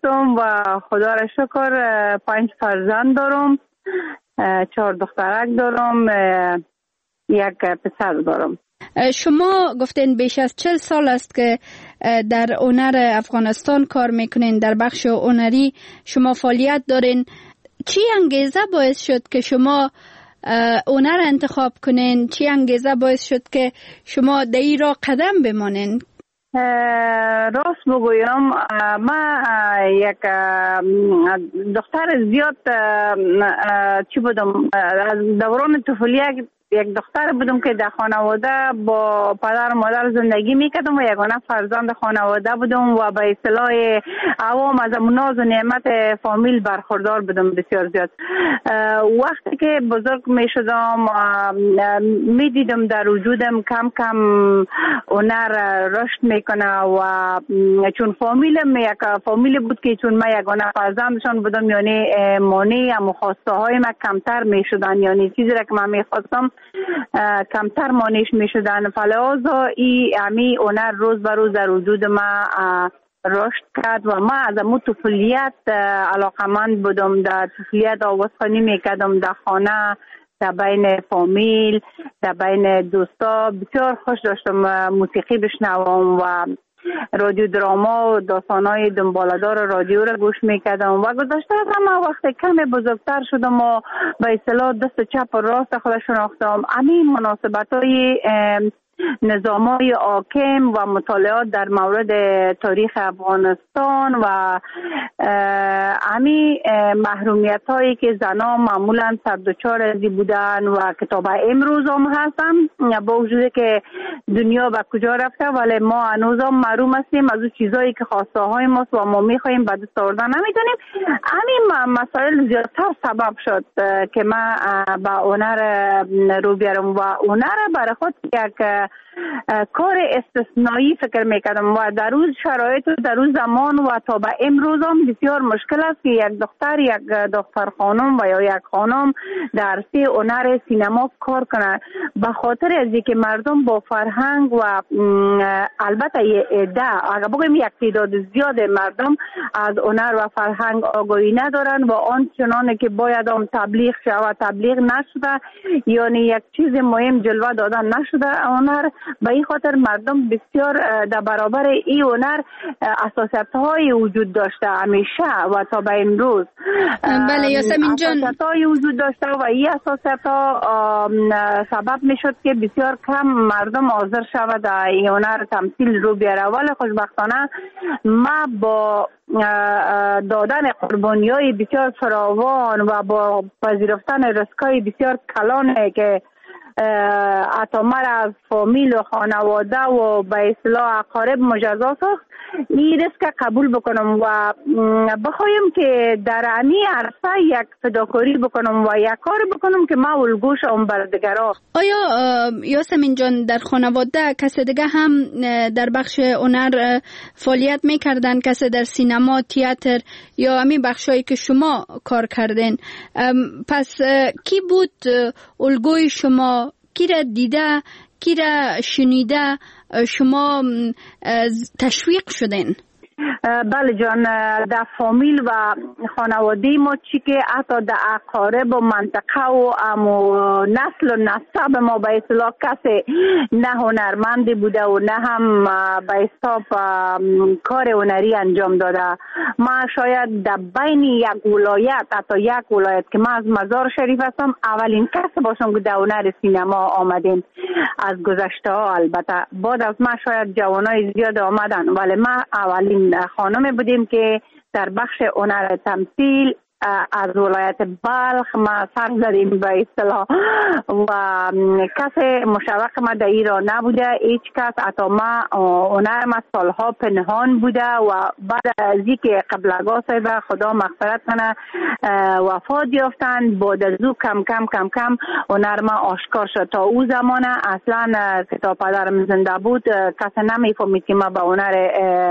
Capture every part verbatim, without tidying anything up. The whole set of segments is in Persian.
هستم و خدا را شکر پنج فرزند دارم، چهار دخترک دارم، یک پسر دارم. شما گفتین بیش از چهل سال است که در هنر افغانستان کار میکنین، در بخش هنری شما فعالیت دارین. چی انگیزه باعث شد که شما هنر انتخاب کنین؟ چی انگیزه باعث شد که شما در این راه قدم بمانین؟ راست بگویم ما یک دختر زیاد چی بودم، از دوران طفولیت یک دختر بودم که در خانواده با پدر و مادر زندگی میکردم و یگانه فرزند خانواده بودم و به اصطلاح عوام از ناز و نعمت فامیل برخوردار بودم بسیار زیاد. وقتی که بزرگ میشدم میدیدم در وجودم کم کم هنر رشد میکنه و چون فامیلم یک فامیل بود که چون من یگانه فرزندشان بودم، یعنی مانع و خواسته های من کمتر میشدن، یعنی چیزی را که من میخواستم کمتر مانعش می شدن. فلازا ای امی هنر روز به روز در وجود ما رشد کرد و ما از امو طفولیت علاقمند بودم. در طفولیت آوازخوانی می کردم در خانه، در بین فامیل، در بین دوستا. بسیار خوش داشتم موسیقی بشنوم و رادیو دراما و داستانای دنباله‌دار رادیو را گوش میکردم و گذشته از همه وقت کم بزرگتر شدم و به اصطلاح دست چپ و راست خود شناختم. همین مناسبت‌های نظامای حاکم و مطالعات در مورد تاریخ افغانستان و همین محرومیت هایی که زنان معمولا سر دچار ازی بودن و کتاب امروز هم هستن، با وجود که دنیا به کجا رفته ولی ما هنوز هم محروم هستیم از اون چیزایی که خواسته های ماست و ما میخواییم به دست آوردن نمیتونیم. همین مسائل زیادتر سبب شد که من به هنر رو بیارم و هنر برای خود یک کار استثنایی فکر میکردم و در روز شرایط و در روز زمان و تا به امروز هم بسیار مشکل است که یک دختر یک دختر خانم و یا یک خانم در عرصه هنر سینما کار کنه، به خاطر از اینکه مردم با فرهنگ و البته یه عده، اگر بگیم یک تعداد زیاد مردم از هنر و فرهنگ آگاهی ندارن و آن چنانه که باید هم تبلیغ شود تبلیغ نشده، یعنی یک چیز مهم جلوه دادن نشده هنر. به این خاطر مردم بسیار در برابر این هنر حساسیت های وجود داشته همیشه و تا به امروز. بله یاسمین جان، حساسیت های وجود داشته و این حساسیت ها سبب می شد که بسیار کم مردم حاضر شود در این هنر تمثیل رو بیاره. ولی خوشبختانه ما با دادن قربانی های بسیار فراوان و با پذیرفتن ریسکای بسیار کلانه که حتی مرا از فامیل و خانواده و به اصطلاح اقارب مجازات ساخت، این ریسک قبول بکنم و بخوایم که در امی عرصه یک فداکاری بکنم و یک کار بکنم که ما الگوش هم بر دیگرها. آیا یاسمین جان در خانواده کسی دیگه هم در بخش هنر فعالیت میکردن؟ کسی در سینما، تئاتر یا همین بخشایی که شما کار کردین؟ پس کی بود الگوی شما؟ کی را دیده، کی را شنیده شما تشویق شدین؟ بله جان، در فامیل و خانواده ما چی که حتی در اقارب و منطقه و امو نسل و نسب ما به اصطلاح کسی نه هنرمندی بوده و نه هم به اصطلاح کار هنری انجام داده. ما شاید در بین یک ولایت، حتی یک ولایت که ما از مزار شریف هستم، اولین کس باشم که در هنر سینما آمدیم از گذشته ها. البته بعد از ما شاید جوانای زیاد آمدن ولی ما اولین خانم بودیم که در بخش هنر تمثیل از ولایت بلخ ما سر زدیم به اصطلاح و کسی مشوق ما در ایران نبوده، هیچ کس. حتی ما هنر ما سالها پنهان بوده و بعد از اینکه قبلگاه صاحب خدا مغفرت کنه وفات یافتن، بعد از او کم کم کم کم هنر ما آشکار شد. تا او زمان اصلا که تا پدرم زنده بود کسی نمیفهمید که ما به هنر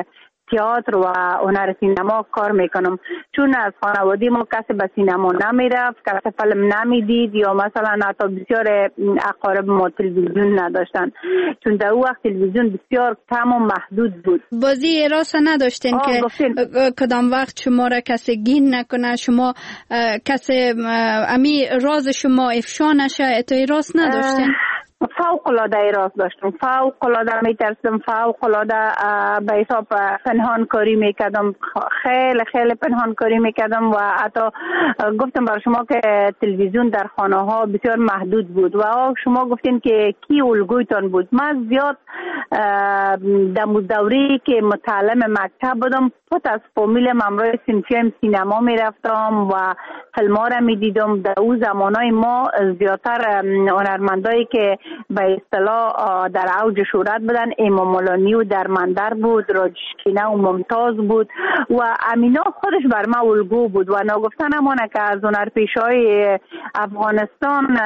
تئاتر و هنر سینما کار میکنم. چون از خانواده ما کسی به سینما نمیرفت، کسی فیلم نمیدید، یا مثلا حتی بسیار اقارب ما تلویزیون نداشتن، چون در وقت تلویزیون بسیار کم و محدود بود. بازی راست نداشتین که گفتین. کدام وقت شما را کسی گین نکنه، شما کسی امی راز شما افشا نشه، اتای راست نداشتین؟ فوق العاده راست داشتم، فوق العاده میترسم، فوق العاده به حساب پنهان کاری میکردم، خیلی خیلی پنهان کاری میکردم. و حتی گفتم بر شما که تلویزیون در خانه ها بسیار محدود بود و شما گفتین که کی الگویتان بود. من زیاد در دوره که متعلم مکتب بودم پت از فامیلم امروز سینفیم سینما میرفتم و فیلم ها را میدیدم. در اون زمانای ما زیادتر هنرمندایی که به اصطلاح در اوج شهرت بودن امام الانی و درمندر بود، راجشکینه و ممتاز بود و امینا خودش بر ما الگو بود. و ناگفتن همانه که از هنرپیشه‌های افغانستان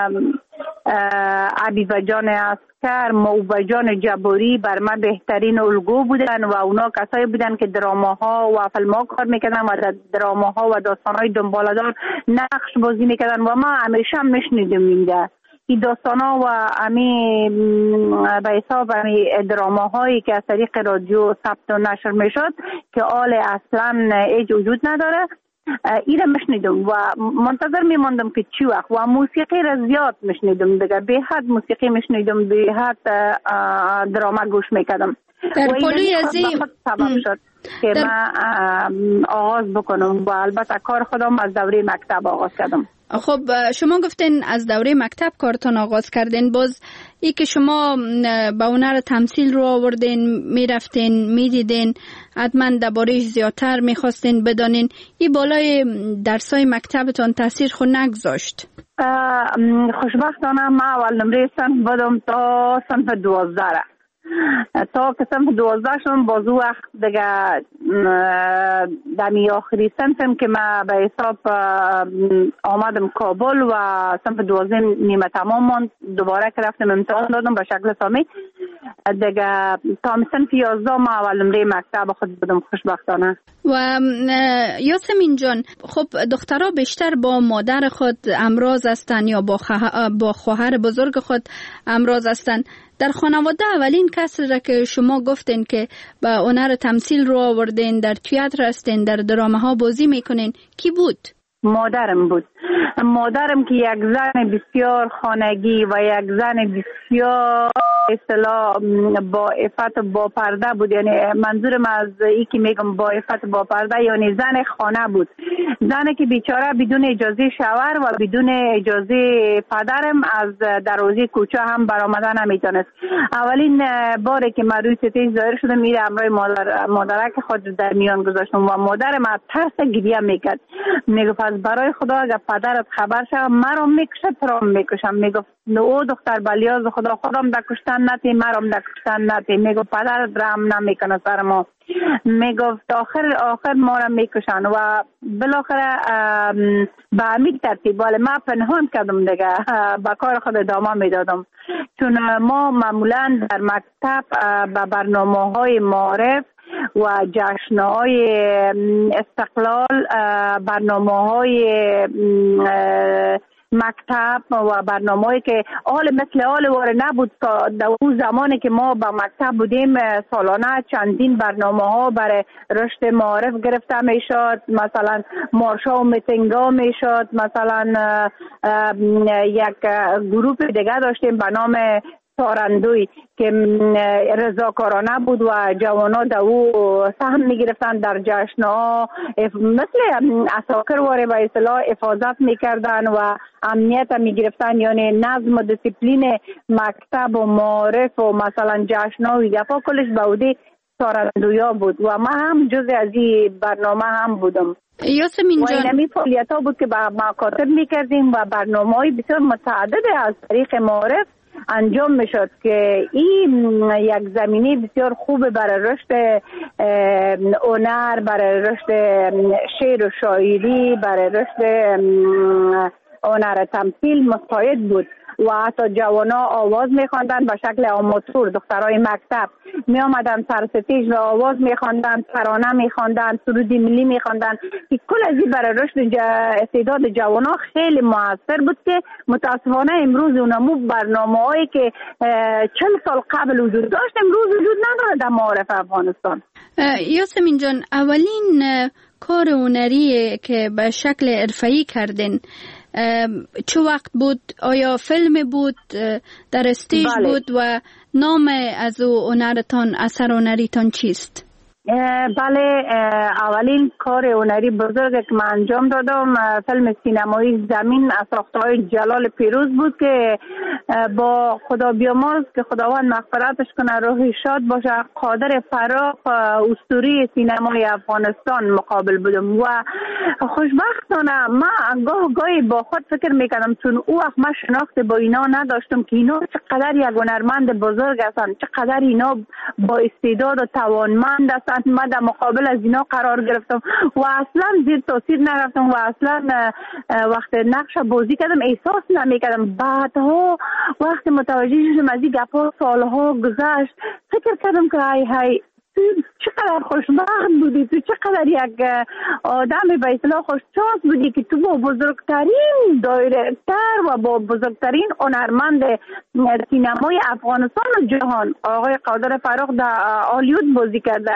عبیبه جان اسکر، موبه جان جباری بر ما بهترین الگو بودن و اونا کسایی بودن که دراماها و فیلم‌ها کار میکردن و در دراماها و داستان‌های دنباله‌دار نقش بازی میکردن و ما همیشه میشنیدیم اینده این داستانا و امی به حساب امی دراماهایی که از طریق رادیو ثبت و نشر میشد که آل اصلا هیچ وجود نداره، ایره میشنیدم و منتظر میماندم که چی وقت. و موسیقی را زیاد میشنیدم دیگه، به حد موسیقی میشنیدم، به حد دراما گوش میکردم در پلوی ازی سبب شد که در... من آغاز بکنم و البته کار خودم از دوره مکتب آغاز کردم. خب شما گفتین از دوره مکتب کارتون آغاز کردین، باز ای که شما با هنر تمثیل رو آوردین، میرفتین میدیدین، حتما درباره‌اش زیادتر میخواستین بدانین، این بالای درسای مکتبتون تاثیر خود نگذاشت؟ خوشبختانه ما اول نمره صنف بودم تا صنف دوازده، تا که صنف دوازده شدم باز او وقت دیگه دمی آخری صنفم که من به حساب آمدم کابل و صنف دوازده نیمه تمام ماند، دوباره که رفتم امتحان دادم به شکل سامی دیگه تا صنف یازده ما اول نمره مکتب خود بودم خوشبختانه. و یاسمین جان، خب دخترها بیشتر با مادر خود امراض هستن یا با, خه... با خواهر بزرگ خود امراض هستن. در خانواده اولین کسی را که شما گفتین که با هنر تمثیل رو آوردین، در تئاتر هستین، در درامه ها بازی میکنین، کی بود؟ مادرم بود. مادرم که یک زن بسیار خانگی و یک زن بسیار اصطلاح با عفت با پرده بود. یعنی منظورم از ای که میگم با عفت با پرده یعنی زن خانه بود، زنی که بیچاره بدون اجازه شوهر و بدون اجازه پدرم از دروازه کوچه هم برآمدن نمیتونست. اولین باری که من روی ستیج ظاهر شدم میره امروی مادر مادرک خود در میان گذاشتم و مادرم از ترس گریه میکرد، میگفت از برای خدا اگر پدرت خبر شد مرا میکشه تو میکشم. میگفت او دختر بلیاز خدا خودم در کشتن نتی، مرام در کشتن نتی. میگفت پدرت رحم نمیکنه سر ما. میگفت آخر آخر ما را میکشن و بالاخره به همین ترتیب ولی من پنهان کردم دیگه، با کار خود ادامه میدادم. چون ما معمولا در مکتب به برنامه های معارف و جشن‌های استقلال، برنامه‌های مکتب و برنامه‌ای که حال مثل حال واره نبود در اون زمانی که ما با مکتب بودیم، سالانه چندین برنامه‌ها برای رشد معارف گرفته میشد، مثلا مارشا و میتینگ‌ها میشد، مثلا یک گروه دیگه داشتیم به نام سارندوی که رضاکارانه بود و جوانا در او سهم میگرفتن در جشن‌ها، مثل اساکر واره به اصطلاح حفاظت میکردن و امنیت میگرفتن، یعنی نظم و دیسیپلین مکتب و معارف و مثلا جشن‌ها و دفعه کلش به عهده سارندویا بود و ما هم جز از این برنامه هم بودم. یاسمین جان، و اینمی فعالیت‌ها بود که با مکاتب میکردیم و برنامه‌های بسیار متعدد از طریق معارف انجام میشد که این یک زمینه بسیار خوب برای رشد هنر، برای رشد شعر و شاعری، برای رشد هنر تمثیل مساعد بود. و حتی جوانا آواز میخواندن به شکل آماتور. دخترای مکتب می آمدن سر ستیج و آواز میخواندن، ترانه میخواندن، سرود ملی میخواندن که کل از این برای رشد استعداد جوانا خیلی موثر بود که متاسفانه امروز اونمو برنامه‌هایی که چل سال قبل وجود داشت امروز وجود نداره در معارف افغانستان. یاسمین جان، اولین کار هنری که به شکل حرفه‌ای کردین چه وقت بود؟ آیا فیلم بود، در استیج بله. بود و نام از او هنرتان، اثر هنریتان چیست؟ بله، اولین کار هنری بزرگ که من انجام دادم فیلم سینمایی زمین از ساخته‌های جلال پیروز بود که با خدا بیامرز که خداوند مغفرتش کنه، روحی شاد باشه، قادر فراق اسطوره سینمای افغانستان مقابل بودم و خوشبختانه من گاه گاهی با خود فکر میکردم چون او وقت من شناخت با اینا نداشتم که اینا چقدر یک هنرمند بزرگ هستن، چقدر اینا با استعداد و توانمند هستن. من در مقابل از اینا قرار گرفتم و اصلا زیر تاثیر نرفتم و اصلا وقت نقش بازی کردم احساس نمیکردم. بعدها وقت متوجه شدم از این گپا سالها گذشت، فکر کردم که های های تو چقدر خوشبخت بودی، تو چقدر یک آدم به اصطلاح خوششانس بودی که تو با بزرگترین دایرکتر و با بزرگترین هنرمند سینمای افغانستان و جهان آقای قادر فراق در هالیوود بازی کرده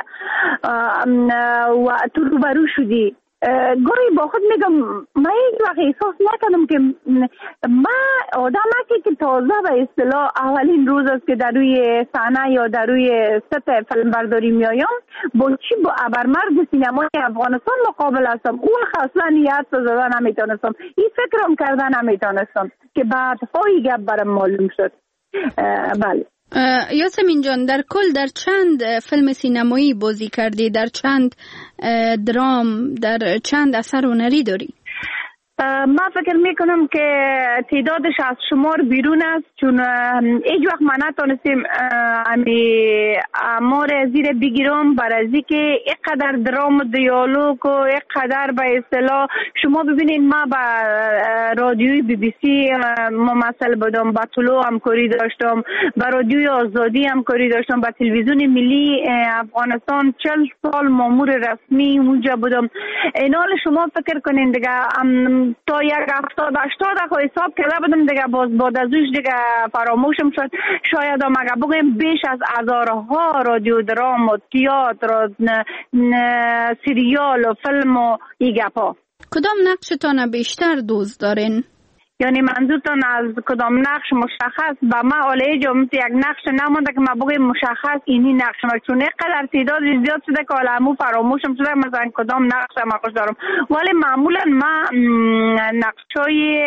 و تو روبرو شدی. گاهی با خود میگم من هیچ وقت احساس نکردم که من آدم که تازه به اصطلاح اولین روز است که در روی صحنه یا در روی ست فیلم برداری میایم با چی با ابرمرد سینمای افغانستان مقابل هستم. او اصلا یاد زدن نمیتونستم، این فکرم کردن نمیتونستم که بعدها این گپ برام معلوم شد. بله یاسمین جان، در کل در چند فیلم سینمایی بازی کردی؟ در چند درام، در چند اثر هنری داری؟ من فکر میکنم که تعدادش از شمار بیرون است، چون هیچ وقت من نتونستیم امی امار زیر بگیرم بر از اینکه اینقدر درام و دیالوگ و اینقدر به اصطلاح شما ببینید ما با رادیوی بی بی سی ممثل بودم، با طلوع همکاری داشتم، با رادیوی آزادی همکاری داشتم، با تلویزیون ملی افغانستان چل سال مامور رسمی اونجا بودم. اینال شما فکر کنین دیگه تا یک هفتاد هشتاد اخو حساب کرده بودم دیگه، باز بعد از اوش دیگه فراموشم شد. شاید هم اگه بگویم بیش از هزارها رادیو درام و تئاتر و سریال و فیلم و این گپا. کدام نقشتان بیشتر دوست دارین؟ یعنی منظورتان از کدام نقش مشخص؟ با ما علیه جمعیت یک نقش نمونده که ما بگویم مشخص اینی نقش ما، چون قدر تعداد زیاد شده که علمو فراموشم شده مثلا کدام نقش ما خوش دارم. ولی معمولا ما نقشای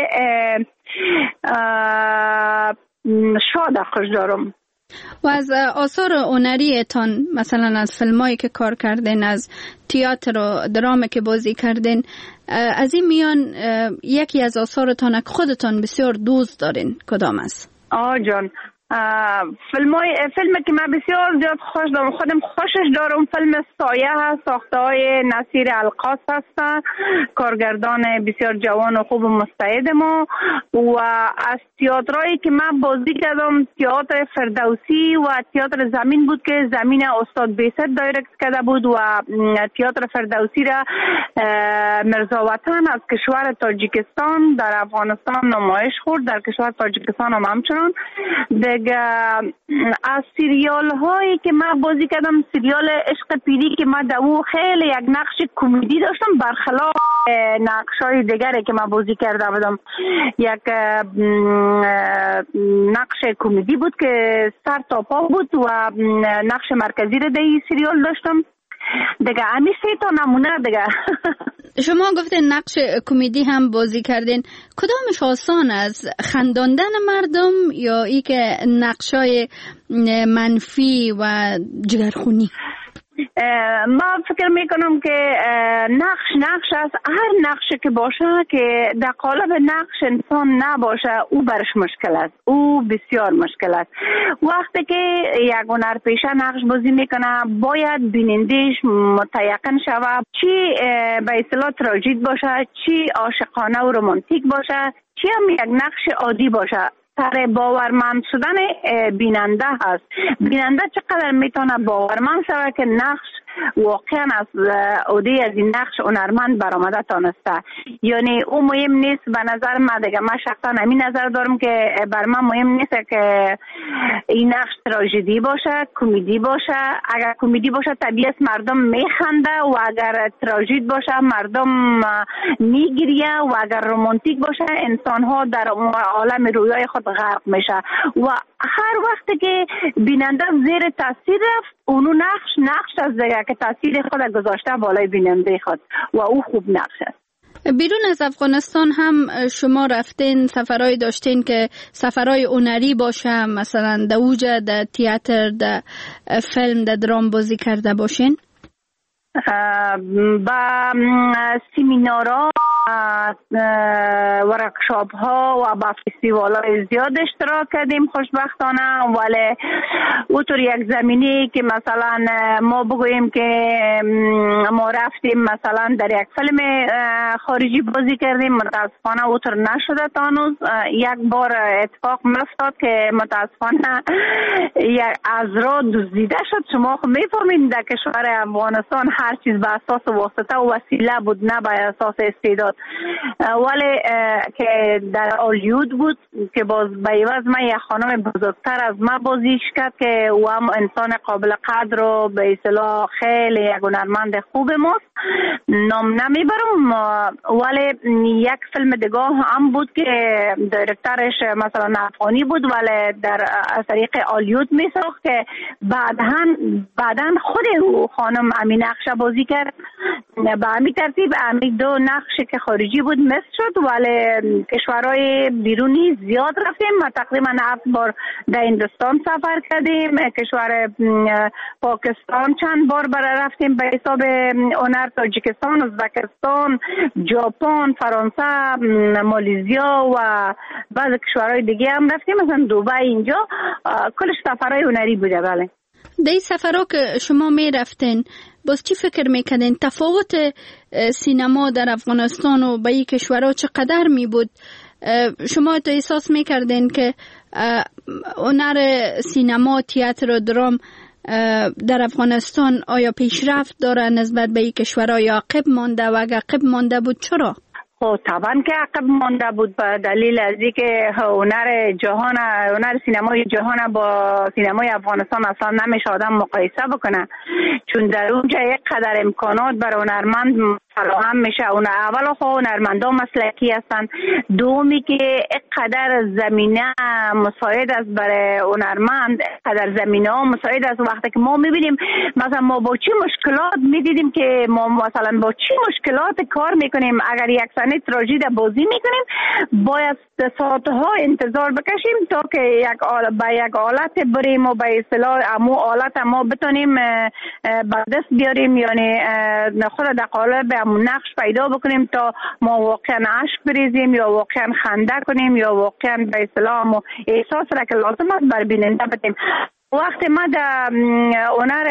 شاد خوش دارم. و از آثار هنریتان، مثلا از فیلمایی که کار کردین، از تئاتر و درامی که بازی کردین، از این میان یکی از آثارتان که خودتان بسیار دوست دارین کدام است؟ آه جان، فیلم فیلمی که من بسیار زیاد خوش دارم، خودم خوشش دارم، فیلم سایه هست، ساخته های نصیر القاص هستن، کارگردان بسیار جوان و خوب و مستعد ما. و از تئاترایی که من بازی کردم تئاتر فردوسی و تئاتر زمین بود که زمین استاد بیست دایرکت کرده بود و تئاتر فردوسی را مرزاوطن از کشور تاجیکستان در افغانستان نمایش خورد، در کشور تاجیکستان هم همچنان. دیگه از سریال هایی که من بازی کردم، سریال عشق پیری که من در او خیلی یک نقش کمدی داشتم برخلاف نقش های دیگری که من بازی کرده بودم. یک نقش کمدی بود که سر تا پا بود و نقش مرکزی رو در این سریال داشتم. دیگه همیشه تا نمونه دیگه. شما گفتین نقش کمدی هم بازی کردین، کدامش آسان از خنداندن مردم یا ای که نقشای منفی و جگرخونی؟ ما فکر میکنم که نقش نقش است. هر نقش که باشه که در قالب نقش انسان نباشه او برش مشکل است، او بسیار مشکل است. وقتی که یک هنرپیشه نقش بازی میکنه باید بینندش متیقن شود چی به اصطلاح تراژیک باشه، چی عاشقانه و رمانتیک باشه، چی هم یک نقش عادی باشه. سر باورمند شدن بیننده هست. بیننده چقدر میتونه باورمند شود که نقش واقعا از عهده از این نقش هنرمند برآمده تانسته. یعنی او مهم نیست به نظر من، دیگه من شخصا همین نظر دارم که بر من مهم نیست که این نقش تراژدی باشه، کمدی باشه. اگر کمدی باشه طبیعت مردم میخنده و اگر تراژدی باشه مردم میگریه و اگر رمانتیک باشه انسان ها در عالم رویای خود غرق میشه و هر وقت که بیننده زیر تاثیر رفت اونو نقش نقش از دیگه که تاثیر خود گذاشته بالای بیننده خود و او خوب نقش است. بیرون از افغانستان هم شما رفتین، سفرهای داشتین که سفرهای هنری باشه، مثلا در اوجه، در تئاتر، در فیلم، در درام بازی کرده باشین؟ با سیمینارها، ورکشاپ ها و با فستیوال های زیاد اشتراک کردیم خوشبختانه، ولی اوطور یک زمینی که مثلا ما بگوییم که ما رفتیم مثلا در یک فیلم خارجی بازی کردیم، متاسفانه اوطور نشده تا هنوز. یک بار اتفاق افتاد که متاسفانه یک از را دزدیده شد. شما خب میفهمین در کشور افغانستان هر چیز به اساس واسطه و وسیله بود، نه به اساس استعداد. ولی که در هالیوود بود که باز به عوض من یک خانم بزرگتر از من بازیش کرد که او هم انسان قابل قدر و به اصطلاح خیلی یک هنرمند خوب ماست، نام نمیبرم. ولی یک فیلم دیگه هم بود که دایرکترش مثلا افغانی بود ولی در طریق هالیوود میساخت که بعداً بعداً خود او خانم همین نقش بازی کرد. به همین ترتیب همین دو نقش که خارجی بود مس شد، ولی کشورهای بیرونی زیاد رفتیم. ما تقریبا هفت بار در هندوستان سفر کردیم، کشور پاکستان چند بار برای رفتیم به حساب هنر، تاجیکستان، ازبکستان، ژاپن، فرانسه، مالزیا و بعض کشورهای دیگه هم رفتیم، مثلا دبی. اینجا کلش سفرهای هنری بوده. بله، در این سفرها که شما می رفتین باز چی فکر میکنین؟ تفاوت سینما در افغانستان و با این کشورها چقدر می بود؟ شما تو احساس میکردین که هنر سینما، تئاتر و درام در افغانستان آیا پیشرفت داره نسبت به این کشورها یا عقب مانده؟ و اگر عقب مانده بود چرا؟ خب طبعا که عقب مانده بود به دلیل از اینکه هنر جهان، هنر سینمای جهان با سینمای افغانستان اصلا نمیشه آدم مقایسه بکنه، چون در اونجا یک قدر امکانات برای هنرمند فراهم میشه. اون اول خو هنرمندا مسلکی هستن، دومی که یک قدر زمینه مساعد است برای هنرمند، قدر زمینه ها مساعد است. وقتی که ما میبینیم مثلا ما با چه مشکلات میدیدیم که ما مثلا با چه مشکلات کار میکنیم، اگر یک صحنه تراژدی بازی میکنیم باید ساعتها انتظار بکشیم تا که یک با یک آلت بریم و به اصطلاح امو آلت ما بتونیم به دست بیاریم، یعنی خود در قالب نقش پیدا بکنیم تا ما واقعا عشق بریزیم یا واقعا خنده کنیم یا واقعا به اصطلاح احساس را که لازم است بر بیننده بدیم. وقتی ما در هنر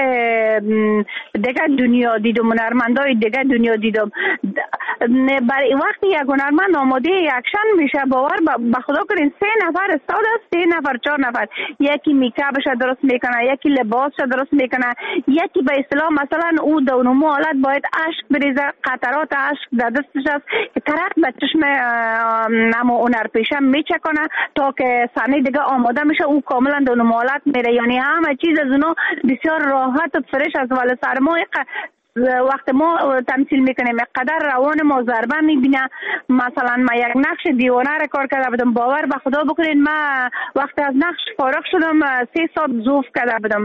دیگه دنیا دیدم، هنرمندای دیگه دنیا دیدم، برای وقتی یک هنرمند آماده اکشن میشه باور به خدا کنین سه نفر استاد است، سه نفر چهار نفر، یکی میکاپش درست میکنه، یکی لباسش درست میکنه، یکی به اصطلاح مثلا او دونمو حالت باید عشق بریزه، قطرات عشق در دستش است که طرف به چشم نمو هنرپیشه میچکنه تا که صحنه دیگه آماده میشه او کاملا دونمو حالت میره. یعنی همه چیز از اونو بسیار راحت و فرش است، ولی سرمایه وقت ما تمثیل میکنیم قدر روان ما ضربه میبینه. مثلا ما یک نقش دیوانه را کار کرده بودم، باور به خدا بکنین ما وقت از نقش فارغ شدم سه ساعت زوف کرده بودم.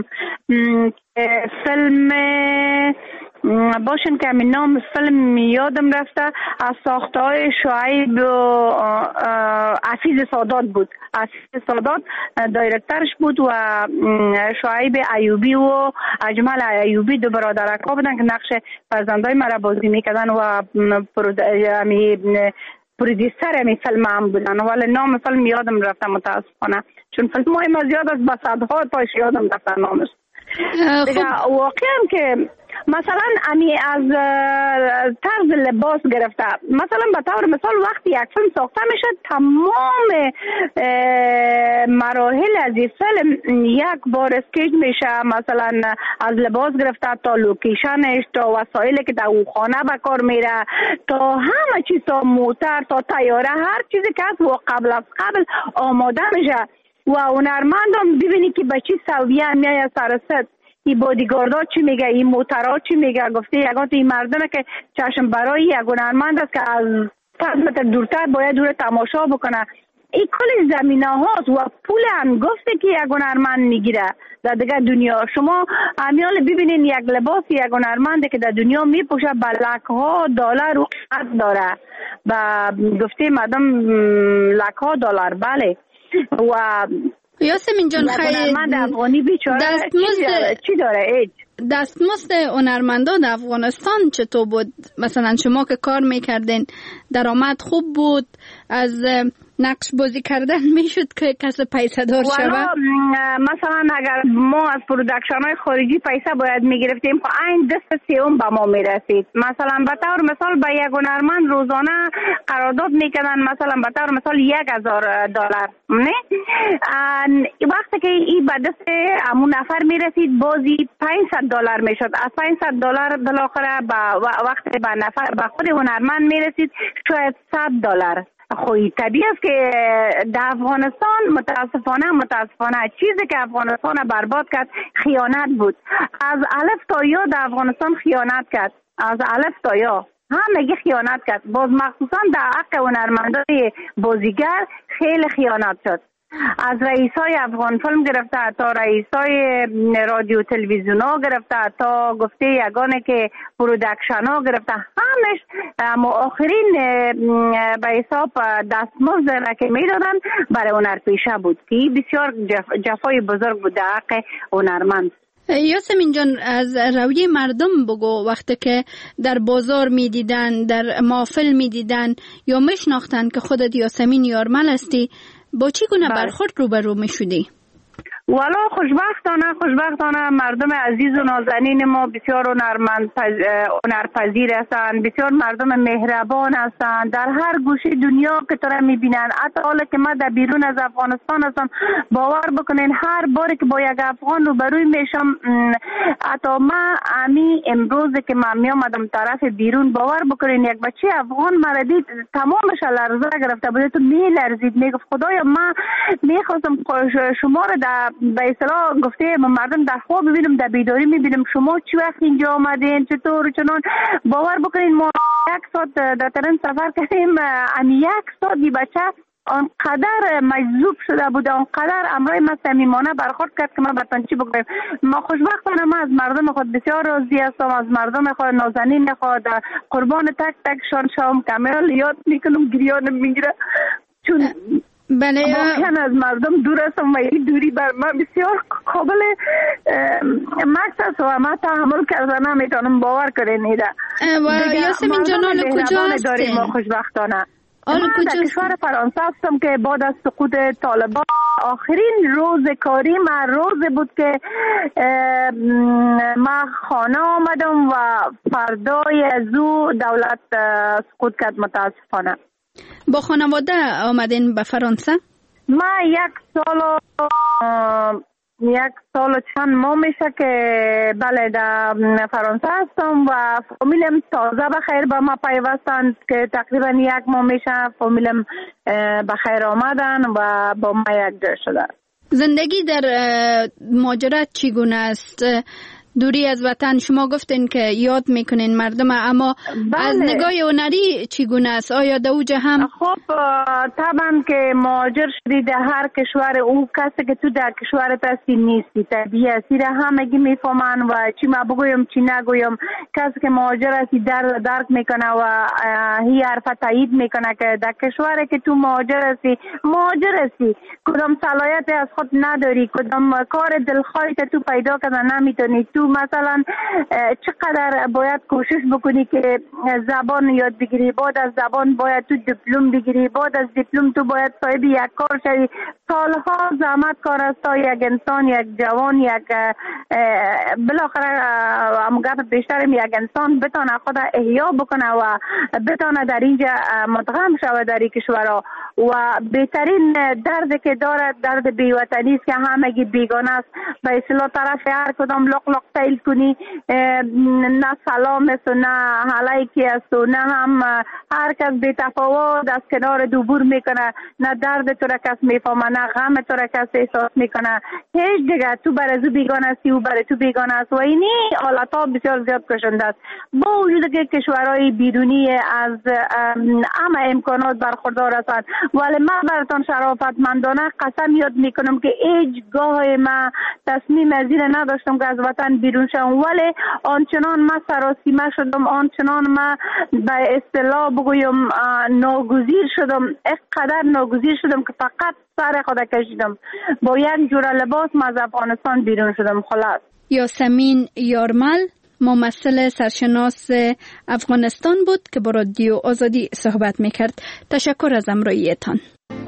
فیلم باشن که همین نام فیلم یادم رفته، از ساخته های شعیب و حفیظ سادات بود. حفیظ سادات دایرکترش بود و شعیب ایوبی و اجمل ایوبی دو برادرکا بودن که نقش فرزندای مرا بازی میکردن و پرودیسر همی فیلم هم بودن، ولی نام فیلم یادم رفته متاسفانه، چون فیلم های ما زیاد از بسادها تاش یادم رفته نامش. دیگه واقعا که مثلا امی از طرز لباس گرفته، مثلا به طور مثال وقتی یک فیلم ساخته میشه تمام مراحل از این فیلم یک بار اسکیج میشه، مثلا از لباس گرفته تا لوکیشنش تا وسایلی که در اون خانه به کار میره تا همه چیز، تا موتر تا تیاره، هر چیزی که از و قبل از قبل آماده میشه و هنرمندم ببینی که به چی سویه میایه سر ست. این بادیگاردها چی میگه، این موترها چی میگه، گفته یکات این مردمه که چشم برای یک هنرمند است که از صد متر دورتر باید دور تماشا بکنه. این کل زمینه هاست و پول هم گفته که یک هنرمند میگیره در دیگه دنیا. شما امیال ببینین یک لباس یک هنرمنده که در دنیا میپوشه به لک ها دلار و قدر داره، و گفته مردم لک ها دلار. بله. و یاسمین جان خیلی افغانی بیچاره دستمزد چی داره ایج دستمزد هنرمندان در افغانستان چطور بود؟ مثلا شما که کار میکردین درآمد خوب بود، از نقش بازی کردن میشد که کس پیسه دار شوه؟ مثلا اگر ما از پرودکشن های خارجی پیسه باید میگرفتیم خب این دست سیوم به ما میرسید. مثلا به طور مثال به یک هنرمند روزانه قرارداد میکردن، مثلا به طور مثال یک هزار دلار، نه وقتی که این به دست همون نفر میرسید بازی پانصد دلار میشد. از پانصد دلار بالاخره به وقتی به نفر به خود هنرمند میرسید شاید صد دلار. خوی طبیعی است که در افغانستان متاسفانه متاسفانه چیزی که افغانستان برباد کرد خیانت بود. از الف تا یا در افغانستان خیانت کرد، از الف تا یا همگی خیانت کرد. باز مخصوصا در حق هنرمندای بازیگر خیلی خیانت شد. از رئیسای افغان فیلم گرفته تا رئیسای رادیو تلویزیون ها گرفته تا گفته یگانه که پرودکشن ها گرفته، همش آخرین به حساب دستمزد را که میدادن برای هنرپیشه بود که بسیار جف جفای بزرگ بود در حق هنرمند. یاسمین جان از رویه مردم بگو، وقتی که در بازار میدیدن، در محفل میدیدن یا میشناختن که خودت یاسمین یارمل هستی، با چی گونه برخورد روبرو می شدی؟ والا خوشبختانه خوشبختانه مردم عزیز و نازنین ما بسیار هنرمند هنرپذیر هستند، بسیار مردم مهربان هستند. در هر گوشه دنیا که تو را میبینن، حتی حالا که من در بیرون از افغانستان هستم، باور بکنین هر باری که با یک افغان روبروی میشم، حتی من امی امروز که من میامدم طرف بیرون، باور بکنین یک بچه افغان مرا دید تمامش لرزه گرفته بود، تو میلرزید، میگفت خدایا من میخواستم شما را در به اصطلاح گفته مردم در خواب ببینم، در بیداری میبینم، شما چی وقت اینجا آمدین، چطور چنان. باور بکنین ما یک ساعت در ترن سفر کردیم، امی یک ساعت دی بچه آنقدر مجذوب شده بود، آنقدر امرای من صمیمانه برخورد کرد که من بطن چی بگویم. ما خوشبختانه من از مردم خود بسیار راضی هستم، از مردم خود نازنین خود قربان تک تک شان شام کامل یاد میکنم، گریانم میگیره چون بله واقعا از مردم دور هستم و این دوری بر من بسیار قابل مکس است و من تحمل کردن نمیتونم، باور کنین ایده. و یاسمین جان حالا کجا هستین؟ ما خوشبختانه من در کشور فرانسه هستم که بعد از سقوط طالبان آخرین روز کاری من روز بود که من خانه آمدم و فردای از او دولت سقوط کرد متاسفانه. با خانواده آمدین به فرانسه؟ من یک سال یک سال چند ماه میشه که بله در فرانسه هستم و فامیلم تازه بخیر به ما پیوستند که تقریبا یک ماه میشه فامیلم بخیر آمدن و با ما یک جا شده. زندگی در مهاجرت چگونه است؟ دوری از وطن شما گفتین که یاد میکنین مردم، اما بله. از نگاه هنری چگونه است؟ آیا در اوجه هم؟ خب طبعا که مهاجر شدی در هر کشور، او کسی که تو در کشورت هستی نیستی، طبیعی است، را همگی میفهمن و چی ما بگویم چی نگویم. کسی که مهاجر هستی درد درک میکنه و هی حرف تایید میکنه که در کشوری که تو مهاجر هستی مهاجر هستی، کدام صلاحیت از خود نداری، کدام کار دلخواهی که تو پیدا کردن نمیتونی، تو تو مثلا چقدر باید کوشش بکنی که زبان یاد بگیری، بعد از زبان باید تو دیپلم بگیری، بعد از دیپلم تو باید صاحب یک کار شوی. سالها زحمت کار است تا یک انسان، یک جوان، یک بالاخره هم گپ بیشتر یک انسان بتونه خود احیا بکنه و بتونه در اینجا مدغم شود در این کشورها. و بهترین درد که دارد درد بیوطنی است که همگی بیگانه است. به اصطلاح طرف هر کدام لق لق تیل کنی، نه سلام است و نه علیکی است و نه هم هر کس بی تفاوت از کنار دوبور میکنه، نه درد تو را کس میفهمه نه غم تو را کس احساس میکنه. هیچ دیگه تو برای تو بیگانه استی و برای تو بیگانه است و اینی حالت ها بسیار زیاد کشنده است. با وجود که کشورهای بیرونی از همه امکانات برخوردار هستند، ولی من براتون شرافتمندانه قسم یاد میکنم که هیچگاه من تصمیم از این نداشتم که از وطن بیرون شدم، ولی آنچنان من سراسیمه شدم، آنچنان من به اصطلاح بگویم ناگزیر شدم، اینقدر ناگزیر شدم که فقط سر خود کشیدم، با یک جور لباس من از افغانستان بیرون شدم. خلاص. یاسمین یارمل ممثل سرشناس افغانستان بود که با رادیو آزادی صحبت میکرد. تشکر از همراهیتان.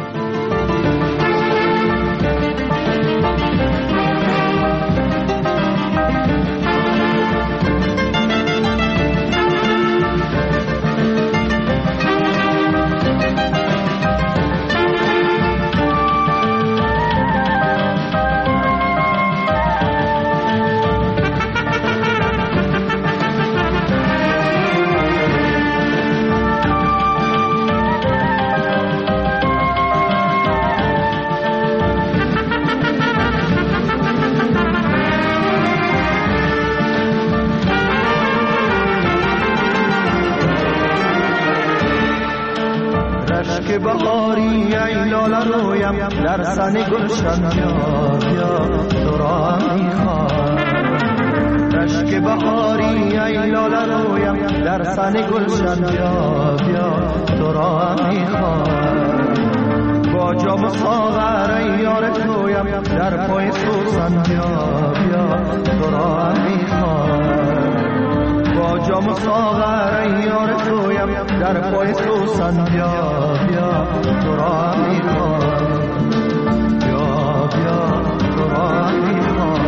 که بهاری ای لاله رویم در سن گلشن بیا بیا تو را میخوام. رشک بهاری ای لاله رویم در سن گلشن بیا بیا تو را میخوام. با جام ساغر ای یار تویم در پای سوسن بیا بیا تو را میخوام. با جام ساغر ای یار تویم در پای سوسن بیا بیا تو را میخوام. بیا بیا تو را میخوام.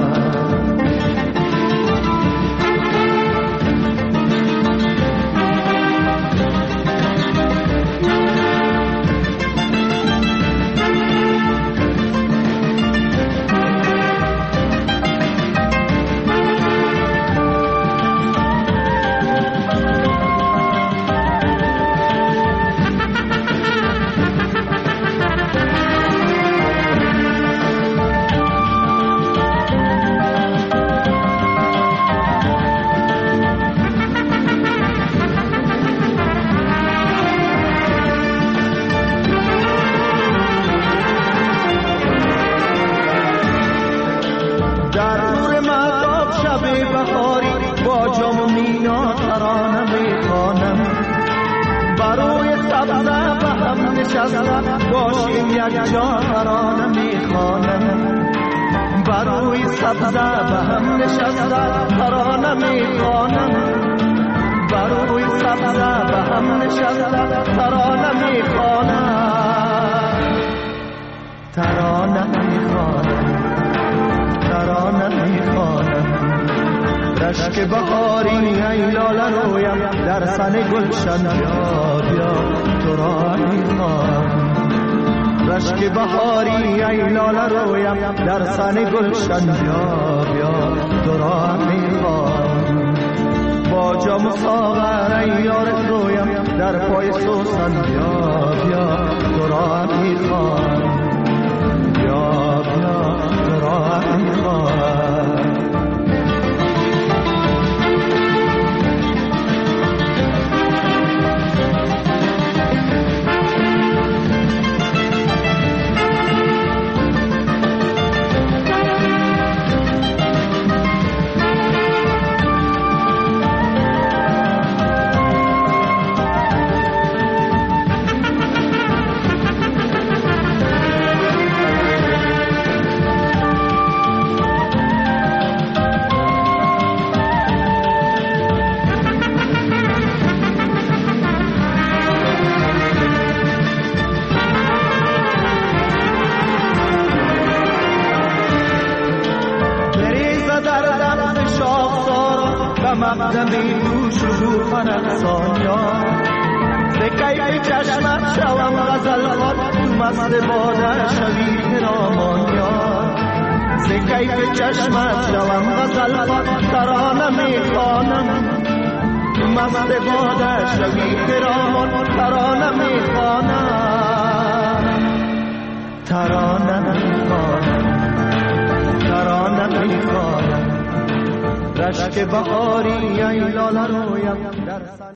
باشیم یک جا ترانه میخوانم. بروی سبزه به هم نشسته ترانه میخوانم. بروی سبزه به هم نشسته ترانه میخوانم. ترانه میخوانم. ترانه میخوانم. رشک بهاری ای لاله رویم در سن گلشن بیا بیا تو را میخوام. رشک بهاری ای لاله رویم در سن گلشن بیا بیا تو را میخوام. با جام ساغر ای یار رویم در پای سوسن بیا بیا تو را میخوام. بیا بیا تو را میخوام. می دوش و فرقصان یار ز کیف چشمت شوم غزل خوان تو مست باده شوی خرامان یار ز کیف چشمت شوم غزل خوان ترانه می خوانم تو مست باده شوی خرامان ترانه می خوانم ترانه می خوانم ترانه می خوانم رشک بهاری ای لاله رویم در